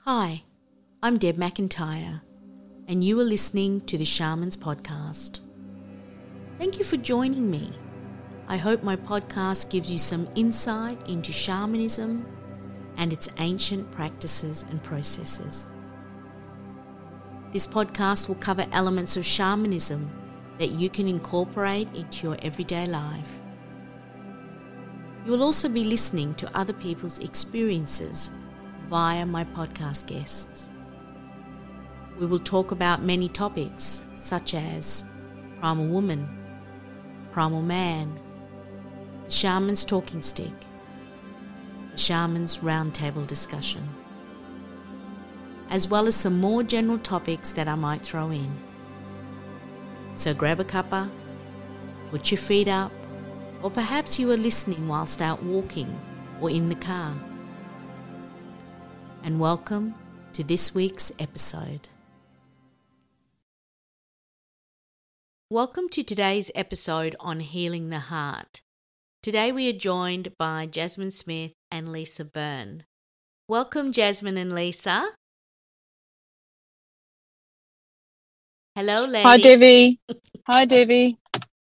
Hi, I'm Deb McIntyre, and you are listening to the Shamans Podcast. Thank you for joining me. I hope my podcast gives you some insight into shamanism and its ancient practices and processes. This podcast will cover elements of shamanism that you can incorporate into your everyday life. You will also be listening to other people's experiences via my podcast guests. We will talk about many topics such as primal woman, primal man, the shaman's talking stick, the shaman's roundtable discussion, as well as some more general topics that I might throw in. So grab a cuppa, put your feet up, or perhaps you are listening whilst out walking or in the car. And welcome to this week's episode. Welcome to today's episode on healing the heart. Today we are joined by Jasmine Smith and Lisa Byrne. Welcome, Jasmine and Lisa. Hello, ladies. Hi, Debbie. Hi, Debbie.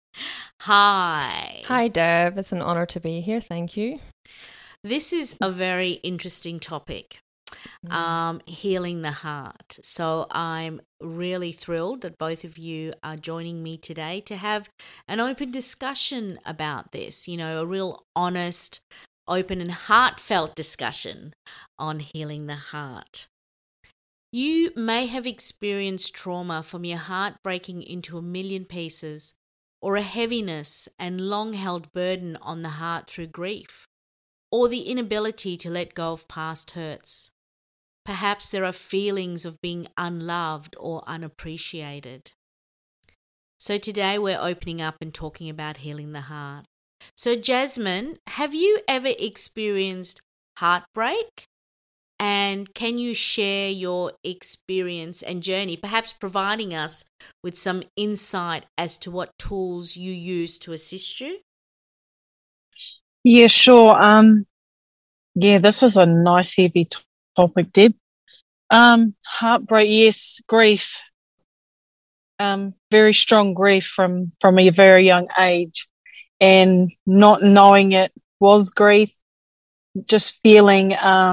Hi. Hi, Deb. It's an honour to be here. Thank you. This is a very interesting topic. Healing the heart. So I'm really thrilled that both of you are joining me today to have an open discussion about this, a real honest, open and heartfelt discussion on healing the heart. You may have experienced trauma from your heart breaking into a million pieces, or a heaviness and long-held burden on the heart through grief, or the inability to let go of past hurts. Perhaps there are feelings of being unloved or unappreciated. So today we're opening up and talking about healing the heart. So Jasmine, have you ever experienced heartbreak? And can you share your experience and journey, perhaps providing us with some insight as to what tools you use to assist you? Yeah, sure. This is a nice heavy topic, Deb. Heartbreak, yes, grief. Very strong grief from a very young age, and not knowing it was grief. Just feeling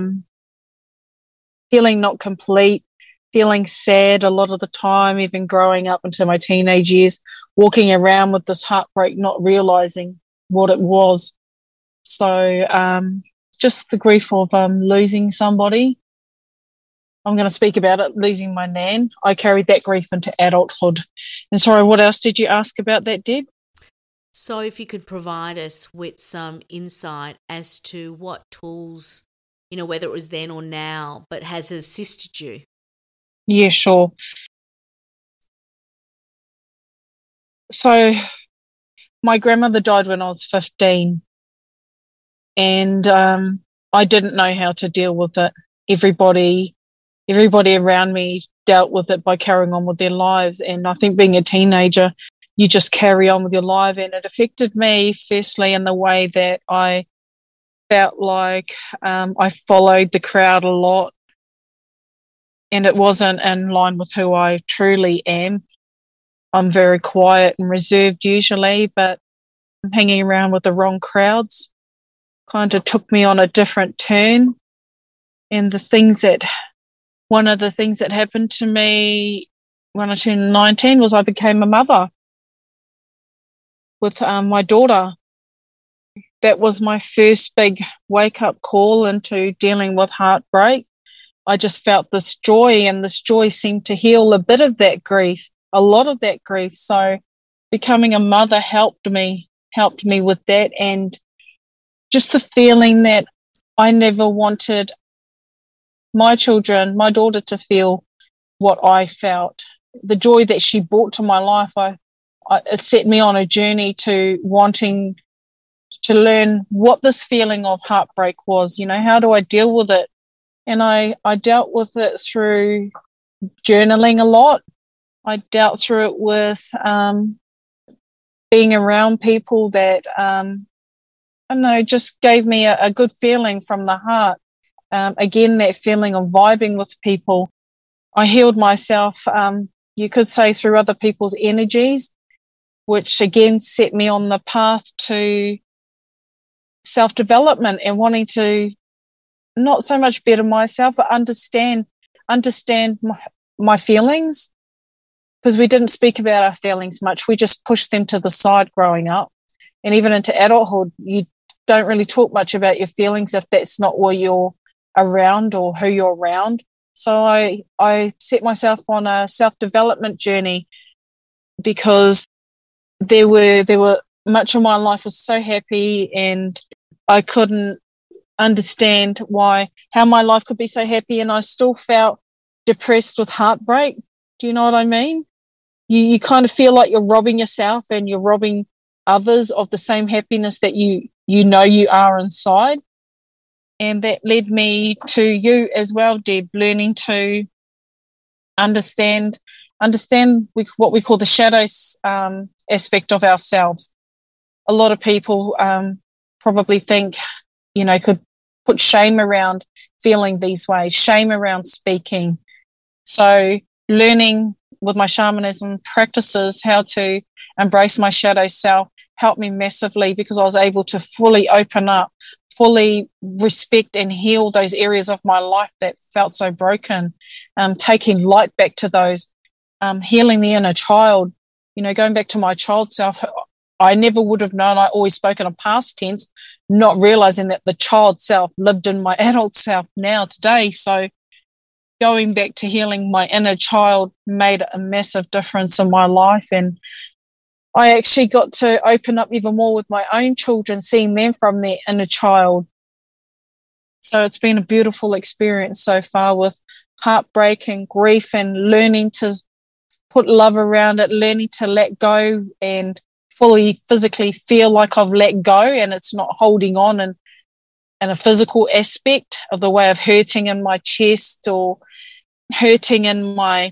not complete, feeling sad a lot of the time, even growing up into my teenage years, walking around with this heartbreak, not realizing what it was. So just the grief of losing somebody. I'm going to speak about it, losing my nan. I carried that grief into adulthood. And sorry, what else did you ask about that, Deb? So if you could provide us with some insight as to what tools, whether it was then or now, but has assisted you. Yeah, sure. So my grandmother died when I was 15, and I didn't know how to deal with it. Everybody around me dealt with it by carrying on with their lives, and I think being a teenager, you just carry on with your life, and it affected me firstly in the way that I felt like I followed the crowd a lot, and it wasn't in line with who I truly am. I'm very quiet and reserved usually, but hanging around with the wrong crowds kind of took me on a different turn. And one of the things that happened to me when I turned 19 was I became a mother with my daughter. That was my first big wake-up call into dealing with heartbreak. I just felt this joy, and this joy seemed to heal a bit of that grief, a lot of that grief. So becoming a mother helped me with that, and just the feeling that I never wanted my daughter, to feel what I felt. The joy that she brought to my life, it set me on a journey to wanting to learn what this feeling of heartbreak was. How do I deal with it? And I dealt with it through journaling a lot. I dealt through it with being around people that, just gave me a good feeling from the heart. Again, that feeling of vibing with people. I healed myself, you could say, through other people's energies, which again set me on the path to self-development and wanting to not so much better myself, but understand my feelings, because we didn't speak about our feelings much. We just pushed them to the side growing up. And even into adulthood, you don't really talk much about your feelings if that's not what you're around or who you're around. So I set myself on a self-development journey because there were much of my life was so happy, and I couldn't understand how my life could be so happy, and I still felt depressed with heartbreak. Do you know what I mean? You kind of feel like you're robbing yourself and you're robbing others of the same happiness that you know you are inside. And that led me to you as well, Deb, learning to understand what we call the shadows aspect of ourselves. A lot of people probably think, could put shame around feeling these ways, shame around speaking. So learning with my shamanism practices how to embrace my shadow self helped me massively, because I was able to fully open up, fully respect and heal those areas of my life that felt so broken, taking light back to those, healing the inner child, going back to my child self. I never would have known. I always spoke in a past tense, not realizing that the child self lived in my adult self now today. So going back to healing my inner child made a massive difference in my life. And I actually got to open up even more with my own children, seeing them from their inner child. So it's been a beautiful experience so far, with heartbreak and grief, and learning to put love around it, learning to let go and fully physically feel like I've let go, and it's not holding on in a physical aspect of the way of hurting in my chest or hurting in my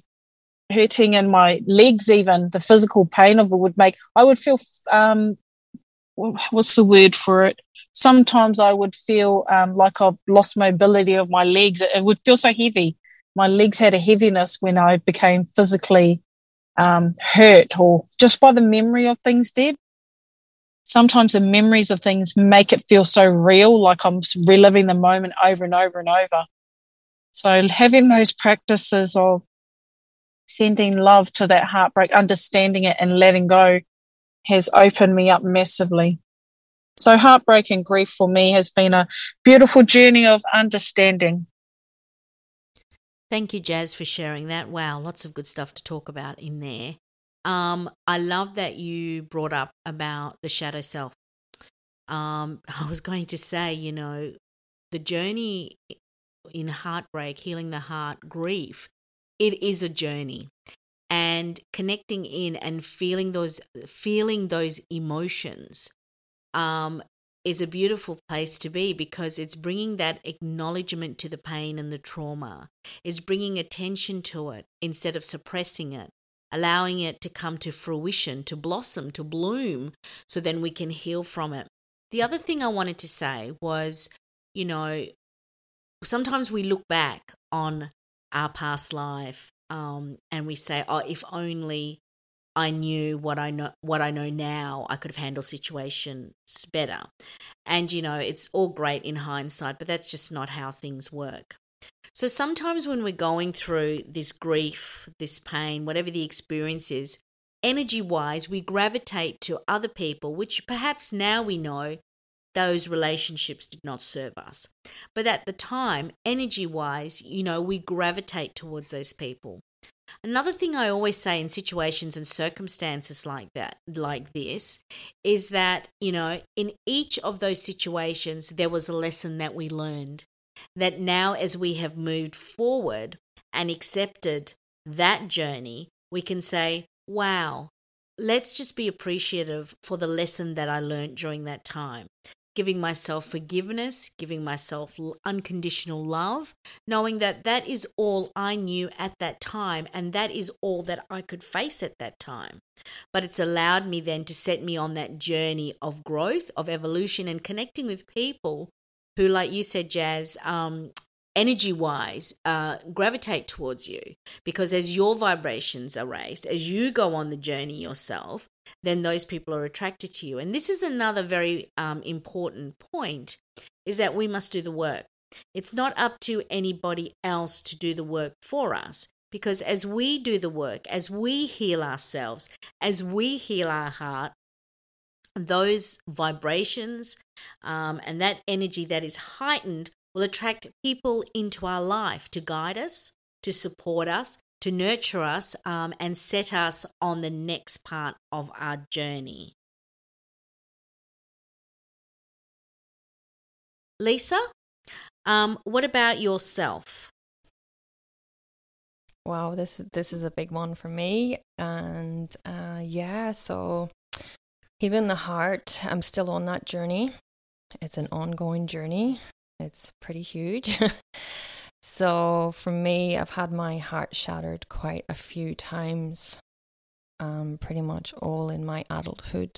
legs. Even the physical pain of it would make, I would feel, what's the word for it? Sometimes I would feel like I've lost mobility of my legs. It would feel so heavy. My legs had a heaviness when I became physically hurt, or just by the memory of things, Deb. Sometimes the memories of things make it feel so real, like I'm reliving the moment over and over and over. So having those practices of sending love to that heartbreak, understanding it and letting go, has opened me up massively. So heartbreak and grief for me has been a beautiful journey of understanding. Thank you, Jazz, for sharing that. Wow, lots of good stuff to talk about in there. I love that you brought up about the shadow self. I was going to say, the journey in heartbreak, healing the heart, grief, it is a journey. And connecting in and feeling those emotions is a beautiful place to be, because it's bringing that acknowledgement to the pain and the trauma. It's bringing attention to it instead of suppressing it, allowing it to come to fruition, to blossom, to bloom, so then we can heal from it. The other thing I wanted to say was, sometimes we look back on our past life and we say, oh, if only I knew what I know now, I could have handled situations better. And, it's all great in hindsight, but that's just not how things work. So sometimes when we're going through this grief, this pain, whatever the experience is, energy-wise, we gravitate to other people, which perhaps now we know those relationships did not serve us. But at the time, energy-wise, we gravitate towards those people. Another thing I always say in situations and circumstances like this, is that, in each of those situations, there was a lesson that we learned, that now as we have moved forward and accepted that journey, we can say, wow, let's just be appreciative for the lesson that I learned during that time. Giving myself forgiveness, giving myself unconditional love, knowing that that is all I knew at that time, and that is all that I could face at that time. But it's allowed me then to set me on that journey of growth, of evolution, and connecting with people who, like you said, Jazz, energy-wise, gravitate towards you, because as your vibrations are raised, as you go on the journey yourself, then those people are attracted to you. And this is another very important point, is that we must do the work. It's not up to anybody else to do the work for us, because as we do the work, as we heal ourselves, as we heal our heart, those vibrations and that energy that is heightened will attract people into our life to guide us, to support us, to nurture us, and set us on the next part of our journey. Lisa, what about yourself? Wow, this is a big one for me. And so healing the heart, I'm still on that journey. It's an ongoing journey. It's pretty huge. So for me, I've had my heart shattered quite a few times, pretty much all in my adulthood.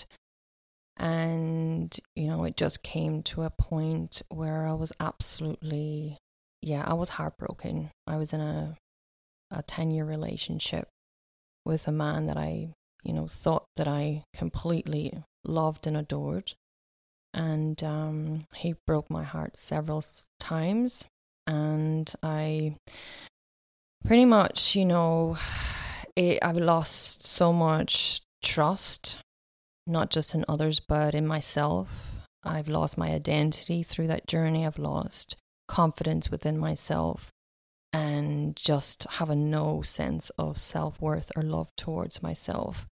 And, it just came to a point where I was absolutely, I was heartbroken. I was in a 10-year relationship with a man that I, thought that I completely loved and adored. And he broke my heart several times. And I pretty much, I've lost so much trust, not just in others, but in myself. I've lost my identity through that journey. I've lost confidence within myself and just having no sense of self-worth or love towards myself.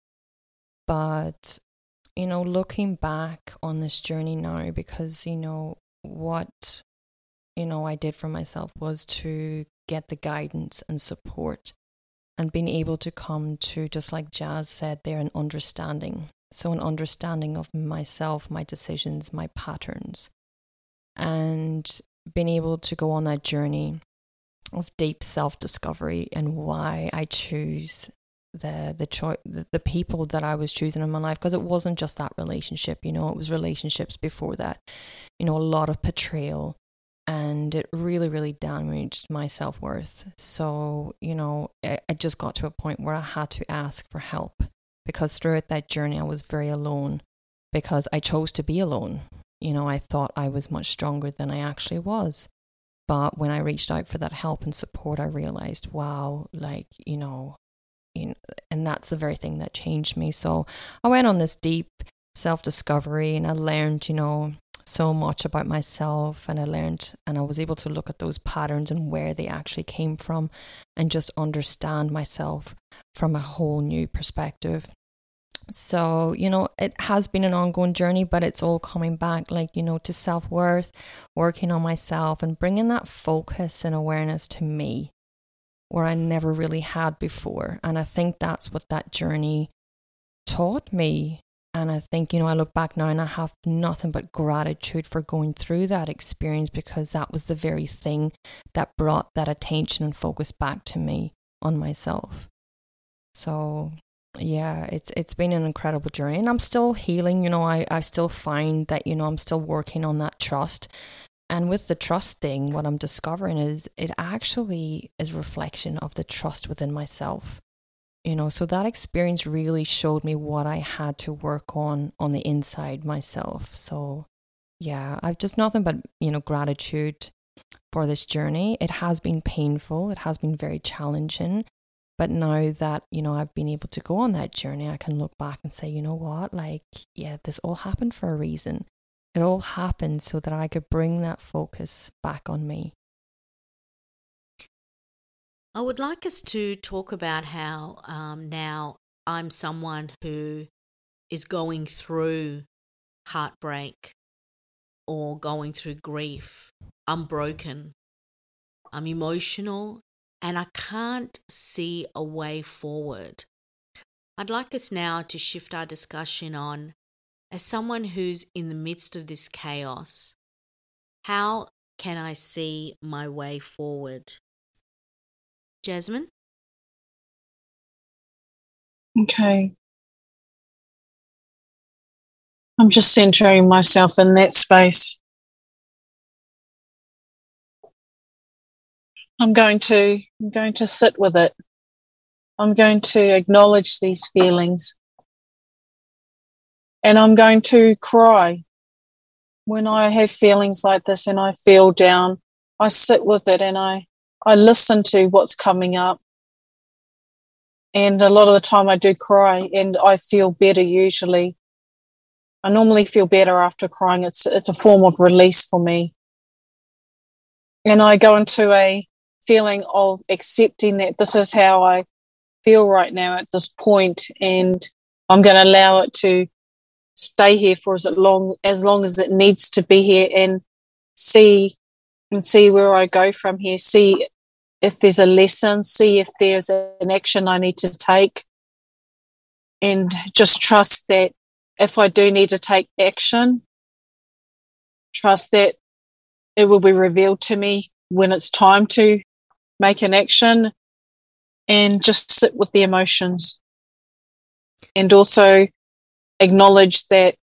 But looking back on this journey now, because, what, I did for myself was to get the guidance and support and being able to come to, just like Jazz said there, an understanding. So an understanding of myself, my decisions, my patterns, and being able to go on that journey of deep self-discovery and why I choose the people that I was choosing in my life, because it wasn't just that relationship, it was relationships before that, a lot of betrayal, and it really, really damaged my self-worth. So, I just got to a point where I had to ask for help, because throughout that journey I was very alone, because I chose to be alone. I thought I was much stronger than I actually was. But when I reached out for that help and support, I realized, wow, and that's the very thing that changed me. So I went on this deep self-discovery, and I learned, so much about myself, and I was able to look at those patterns and where they actually came from, and just understand myself from a whole new perspective. So, it has been an ongoing journey, but it's all coming back, to self-worth, working on myself and bringing that focus and awareness to me, where I never really had before. And I think that's what that journey taught me. And I think, I look back now and I have nothing but gratitude for going through that experience, because that was the very thing that brought that attention and focus back to me on myself. So yeah, it's been an incredible journey, and I'm still healing. I still find that, I'm still working on that trust. And with the trust thing, what I'm discovering is it actually is a reflection of the trust within myself. So that experience really showed me what I had to work on the inside myself. So yeah, I've just nothing but, gratitude for this journey. It has been painful. It has been very challenging. But now that, I've been able to go on that journey, I can look back and say, you know what, this all happened for a reason. It all happened so that I could bring that focus back on me. I would like us to talk about how now I'm someone who is going through heartbreak or going through grief. I'm broken. I'm emotional, and I can't see a way forward. I'd like us now to shift our discussion on, as someone who's in the midst of this chaos, how can I see my way forward? Jasmine? Okay. I'm just centering myself in that space. I'm going to sit with it. I'm going to acknowledge these feelings. And I'm going to cry. When I have feelings like this and I feel down, I sit with it and I listen to what's coming up. And a lot of the time I do cry and I feel better usually. I normally feel better after crying. It's a form of release for me. And I go into a feeling of accepting that this is how I feel right now at this point, and I'm going to allow it to stay here for as long as it needs to be here, and see where I go from here. See if there's a lesson, see if there's an action I need to take, and just trust that if I do need to take action, trust that it will be revealed to me when it's time to make an action, and just sit with the emotions. And also acknowledge that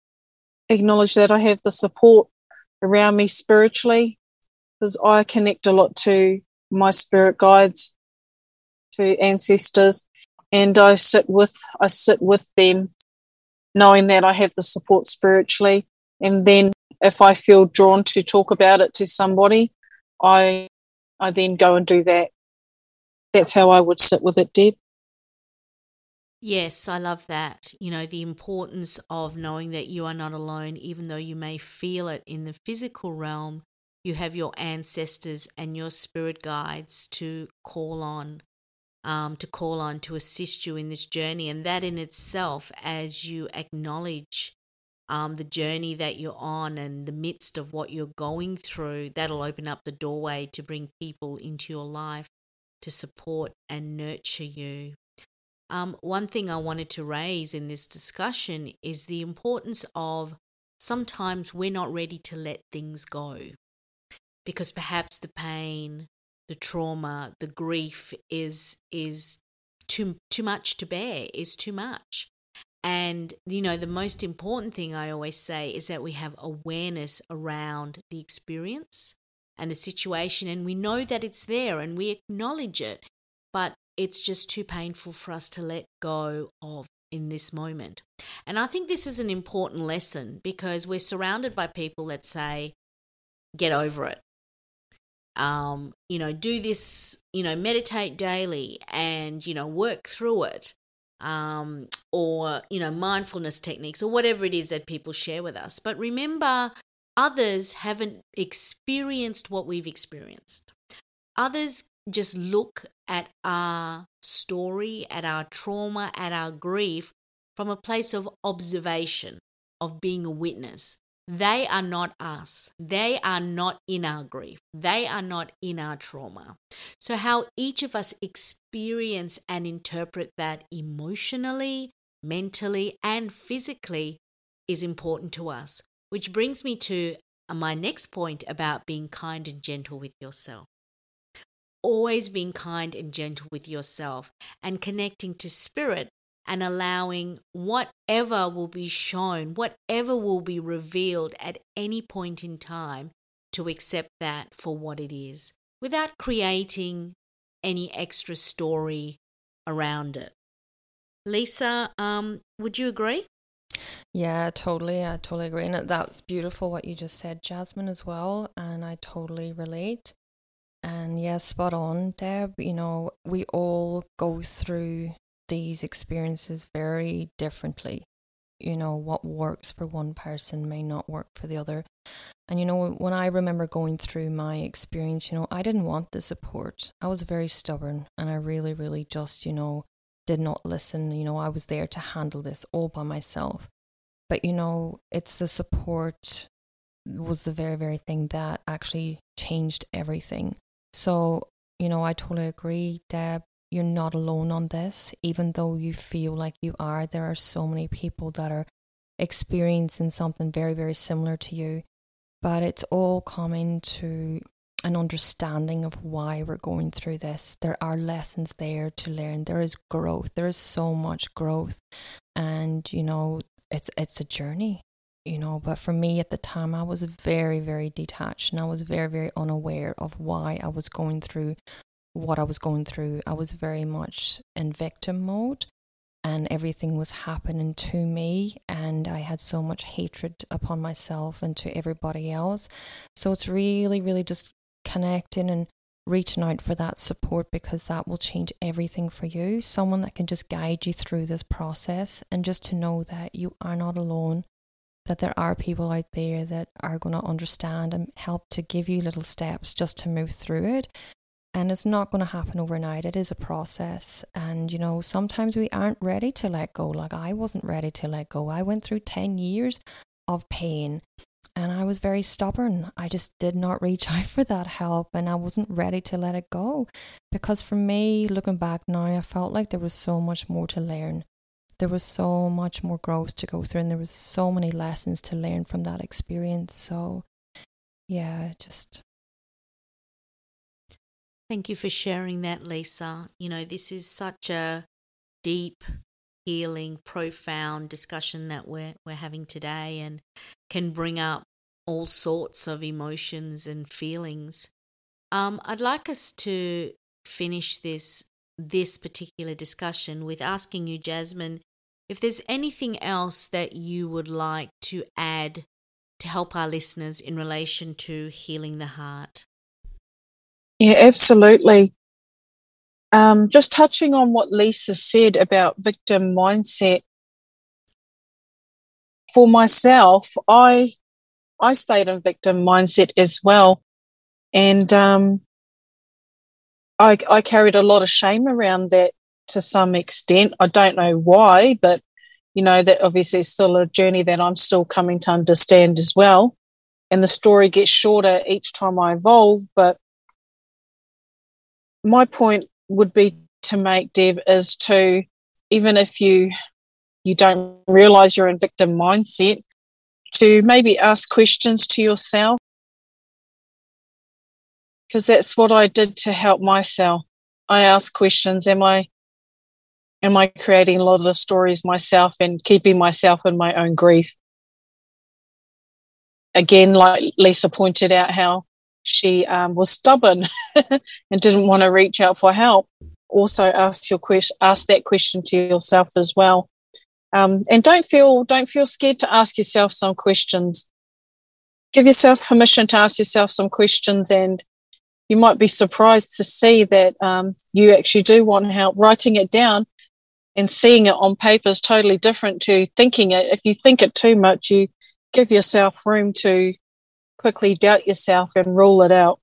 I have the support around me spiritually, because I connect a lot to my spirit guides, to ancestors, and I sit with them, knowing that I have the support spiritually. And then if I feel drawn to talk about it to somebody, I then go and do that. That's how I would sit with it, Deb. Yes, I love that. The importance of knowing that you are not alone, even though you may feel it in the physical realm. You have your ancestors and your spirit guides to call on, to assist you in this journey. And that in itself, as you acknowledge the journey that you're on and the midst of what you're going through, that'll open up the doorway to bring people into your life to support and nurture you. One thing I wanted to raise in this discussion is the importance of sometimes we're not ready to let things go, because perhaps the pain, the trauma, the grief is too much to bear, is too much. And, the most important thing I always say is that we have awareness around the experience and the situation, and we know that it's there and we acknowledge it, but it's just too painful for us to let go of in this moment. And I think this is an important lesson, because we're surrounded by people that say, get over it. Do this, meditate daily and, work through it. Or mindfulness techniques or whatever it is that people share with us. But remember, others haven't experienced what we've experienced. Others just look at our story, at our trauma, at our grief from a place of observation, of being a witness. They are not us. They are not in our grief. They are not in our trauma. So how each of us experience and interpret that emotionally, mentally, and physically is important to us. Which brings me to my next point about being kind and gentle with yourself. Always being kind and gentle with yourself and connecting to spirit, and allowing whatever will be shown, whatever will be revealed at any point in time, to accept that for what it is, without creating any extra story around it. Lisa, would you agree? Yeah, totally. I totally agree. And that's beautiful what you just said, Jasmine, as well. And I totally relate. And yeah, spot on, Deb. We all go through these experiences very differently. What works for one person may not work for the other. And when I remember going through my experience, I didn't want the support. I was very stubborn, and I really, really just, did not listen. I was there to handle this all by myself. But, it's the support was the very, very thing that actually changed everything. So, I totally agree, Deb. You're not alone on this, even though you feel like you are. There are so many people that are experiencing something very, very similar to you. But it's all coming to an understanding of why we're going through this. There are lessons there to learn. There is growth. There is so much growth. And, it's a journey. but for me at the time, I was very, very detached, and I was very, very unaware of why I was going through what I was going through. I was very much in victim mode, and everything was happening to me, and I had so much hatred upon myself and to everybody else. So it's really, really just connecting and reaching out for that support, because that will change everything for you. Someone that can just guide you through this process, and just to know that you are not alone, that there are people out there that are going to understand and help to give you little steps just to move through it. And it's not going to happen overnight. It is a process. And, sometimes we aren't ready to let go. Like, I wasn't ready to let go. I went through 10 years of pain, and I was very stubborn. I just did not reach out for that help, and I wasn't ready to let it go. Because for me, looking back now, I felt like there was so much more to learn. There was so much more growth to go through, and there was so many lessons to learn from that experience. So, yeah, just... Thank you for sharing that, Lisa. This is such a deep, healing, profound discussion that we're having today, and can bring up all sorts of emotions and feelings. I'd like us to finish this particular discussion with asking you, Jasmine, if there's anything else that you would like to add to help our listeners in relation to healing the heart. Yeah, absolutely. Just touching on what Lisa said about victim mindset. For myself, I stayed in victim mindset as well. And I carried a lot of shame around that to some extent. I don't know why, but, that obviously is still a journey that I'm still coming to understand as well. And the story gets shorter each time I evolve. But my point would be to make, Deb, is to, even if you don't realise you're in victim mindset, to maybe ask questions to yourself, because that's what I did to help myself. I asked questions. Am I creating a lot of the stories myself and keeping myself in my own grief? Again, like Lisa pointed out, how she was stubborn and didn't want to reach out for help. Also ask that question to yourself as well. And don't feel scared to ask yourself some questions. Give yourself permission to ask yourself some questions, and you might be surprised to see that you actually do want help. Writing it down and seeing it on paper is totally different to thinking it. If you think it too much, you give yourself room to quickly doubt yourself and rule it out.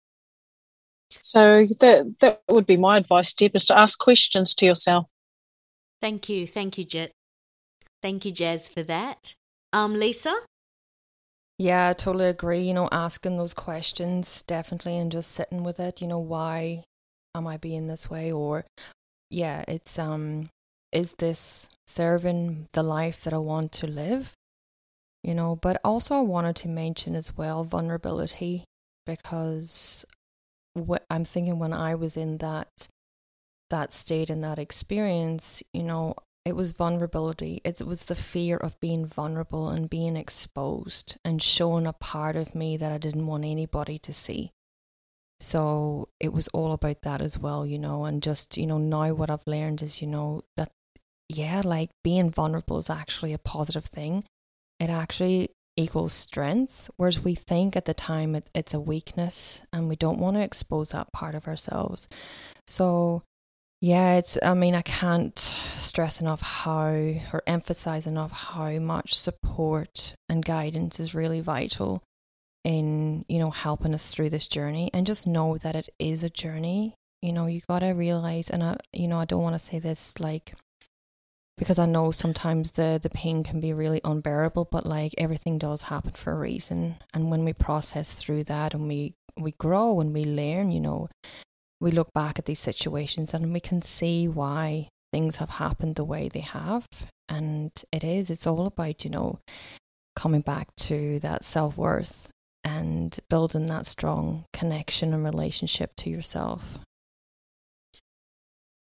So that would be my advice, Deb, is to ask questions to yourself. Thank you, Jet. Thank you, Jazz, for that. Lisa? Yeah, I totally agree. Asking those questions, definitely, and just sitting with it. Why am I being this way? Or, yeah, it's is this serving the life that I want to live? But also I wanted to mention as well vulnerability, because I'm thinking when I was in that state and that experience, it was vulnerability. It was the fear of being vulnerable and being exposed and showing a part of me that I didn't want anybody to see. So it was all about that as well, and just, now what I've learned is, that, yeah, like being vulnerable is actually a positive thing. It actually equals strength, whereas we think at the time it's a weakness, and we don't want to expose that part of ourselves. So yeah, I can't stress enough or emphasize enough how much support and guidance is really vital in, helping us through this journey. And just know that it is a journey. You got to realize, and I don't want to say this because I know sometimes the pain can be really unbearable, but everything does happen for a reason. And when we process through that and we grow and we learn, we look back at these situations and we can see why things have happened the way they have. And it's all about, coming back to that self-worth and building that strong connection and relationship to yourself.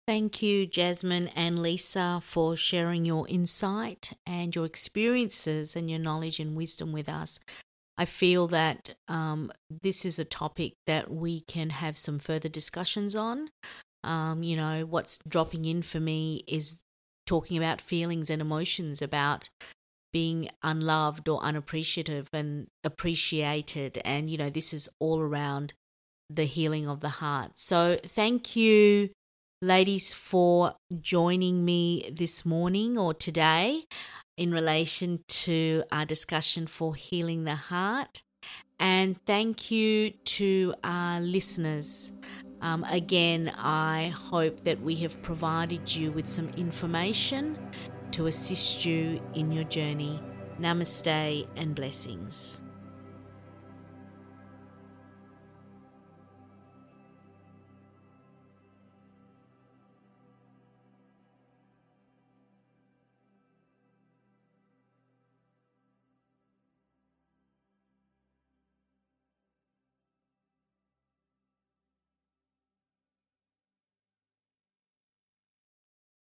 Thank you, Jasmine and Lisa, for sharing your insight and your experiences and your knowledge and wisdom with us. I feel that this is a topic that we can have some further discussions on. What's dropping in for me is talking about feelings and emotions, about being unloved or unappreciative and appreciated. And, this is all around the healing of the heart. So thank you, ladies, for joining me this morning or today in relation to our discussion for healing the heart. And thank you to our listeners. Again, I hope that we have provided you with some information to assist you in your journey. Namaste and blessings.